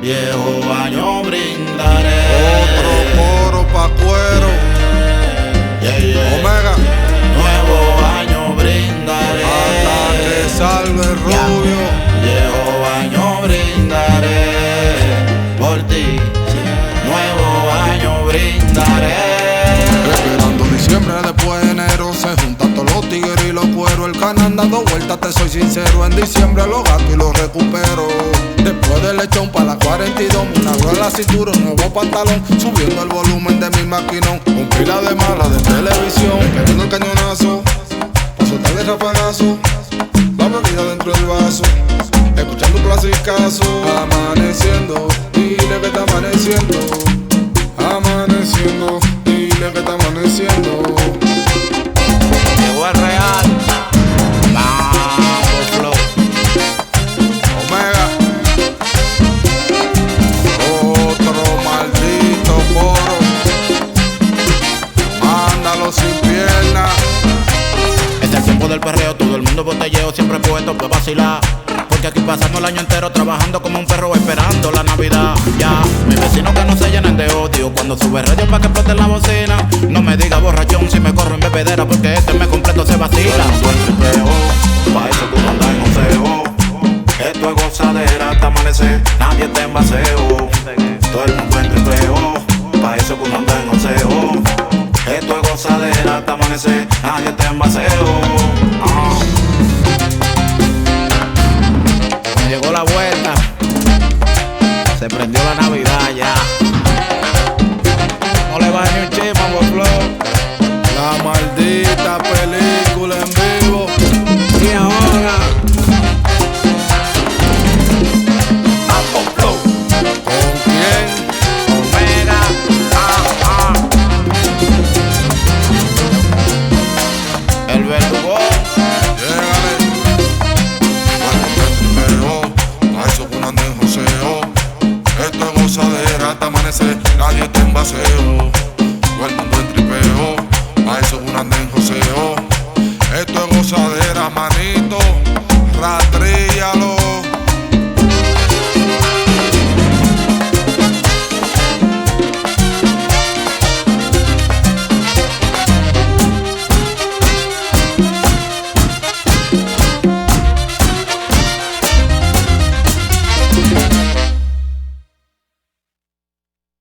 Viejo año brindaré. Otro coro pa' cuero. Yeah, yeah. Omega. Nuevo año brindaré. Hasta que salga el rubio. Viejo año brindaré por ti. Nuevo año brindaré. Esperando diciembre, después de enero se juntan todos los tigres y los cueros. El canal dando vueltas, te soy sincero. En diciembre los gatos y los recupero. Después del lechón pa' la 42, una rueda en la cintura, un nuevo pantalón. Subiendo el volumen de mi maquinón. Un pila de mala de televisión. Esperando el cañonazo, pa' soltarle el rafagazo. La bebida dentro del vaso, escuchando un clasicazo. Amaneciendo, dile que está amaneciendo. Amaneciendo, dile que está amaneciendo. Llegó el real. Vamos, flow. Omega. Otro maldito coro. Mándalo sin pierna. Es el tiempo del perreo, todo el mundo botelleo, siempre puesto pa' vacilar. Porque aquí pasamos el año entero trabajando como un perro esperando la Navidad. Ya, mis vecinos que no se llenen de odio cuando sube radio pa' que explote la bocina. No me diga borrachón si me corro en bebedera, porque este mes completo se vacila. Buen tripeo,